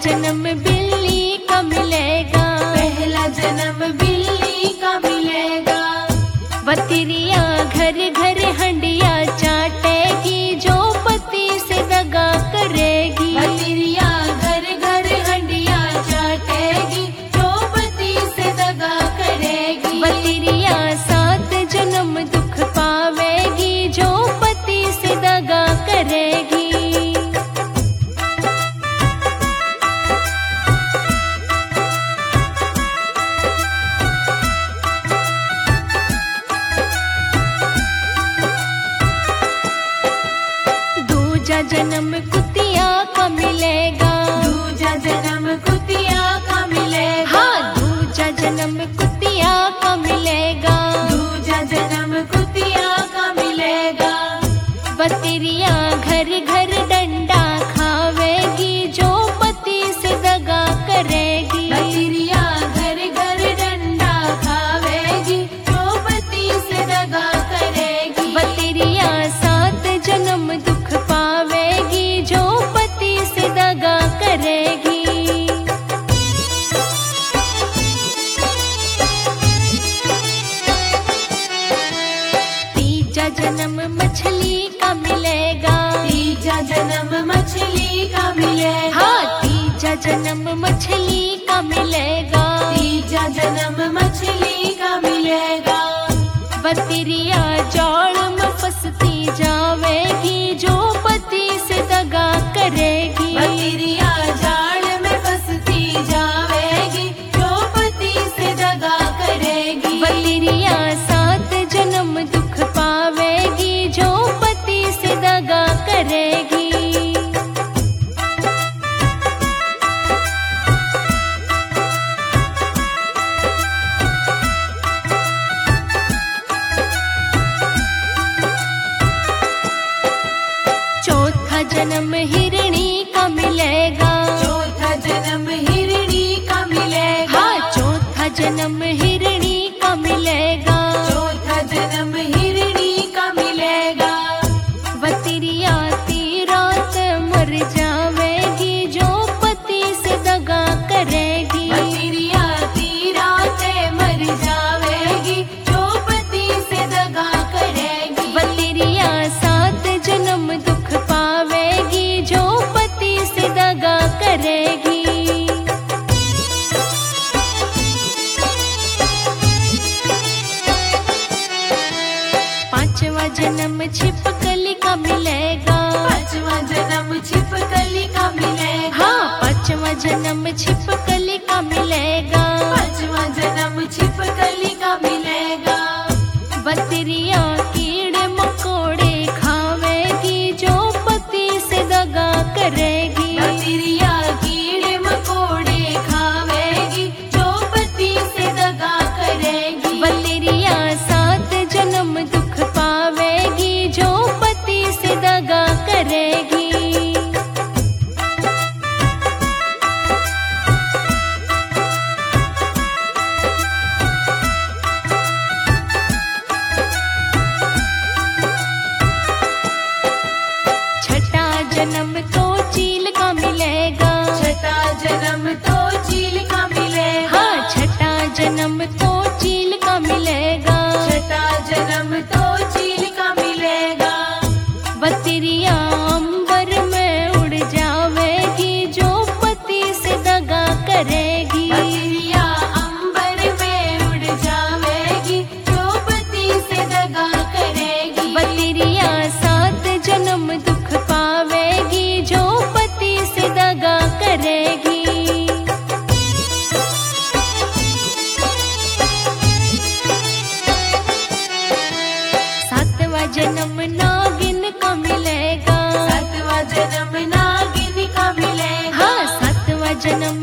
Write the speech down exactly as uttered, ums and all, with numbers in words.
जन्म बिल्ली का मिलेगा, पहला जन्म बिल्ली का मिलेगा। बतिरिया घर घर हंडिया चाटेगी, जो पति से दगा करेगी। बतिरिया घर घर हंडिया चाटेगी, जो पति से दगा करेगी। बतिरिया सात जन्म दुख पावेगी, जो पति से दगा करेगी। दूजा जन्म कुतिया का मिलेगा, दूजा जन्म कुतिया का मिलेगा। हाँ दूजा जन्म कुतिया का मिलेगा। दूजा जन्म कुतिया का मिलेगा। बतिरिया घर घर डंडा खावेगी, जो पति से दगा करेगी। बतिरिया घर घर डंडा खावेगी, जो पति से दगा करेगी। बतिरिया सात जन्म दुख पावेगी, जो पति से दगा करेगी। तीजा जन्म मछली का मिलेगा, तीजा जन्म मछली का मिलेगा। हाँ तीजा जन्म मछली का मिलेगा। तीजा जन्म मछली का मिलेगा। बतिरिया जाल में फंसती जावेगी, जो पति से दगा करेगी। बतिरिया जाल में फंसती जावेगी, जो पति से दगा करेगी। बतिरिया सात जन्म दुख पावेगी, जो पति से दगा करेगी। चौथा जन्म हिरणी का मिलेगा, चौथा जन्म हिरणी का मिलेगा। हाँ चौथा जन्म हिरणी का मिलेगा। चौथा जन्म हिरणी का मिलेगा। बतिरिया तीरात मर जावेगी, जो पति से दगा करेगी। बतिरिया तीराते मर जावेगी, जो पति से दगा करेगी। बतिरिया सात जन्म दुख पावेगी, जो पति से दगा करेगी। पांचवा जन्म छिपकली का मिलेगा, पांचवा जन्म छिपकली का मिलेगा। हाँ पांचवा जन्म छिपकली का मिलेगा। पांचवा जन्म छिपकली का मिलेगा। बतिरिया कीड़े मकोड़े खावेगी, जो पति से दगा करेगी। बतिरिया कीड़े मकोड़े खावेगी, जो पति से दगा करेगी। बतिरिया सात जन्म दुख पावेगी, जो पति से दगा करेगी। छठा जन्म तो चील का मिलेगा, छठा जन्म तो चील का मिलेगा। हाँ छठा जन्म तो चील का मिलेगा। छठा जन्म तो चील का मिलेगा। बतिरिया अंबर में उड़ जावेगी, जो पति से दगा करेगी। बतिरिया अंबर में उड़ जावेगी, जो पति से दगा करेगी। बतिरिया सात जन्म दुख पावेगी, जो पति से दगा करेगी। सातवां जन्म नागिन का मिलेगा, सातवां जन्म नागिन का मिलेगा। हाँ सातवां जन्म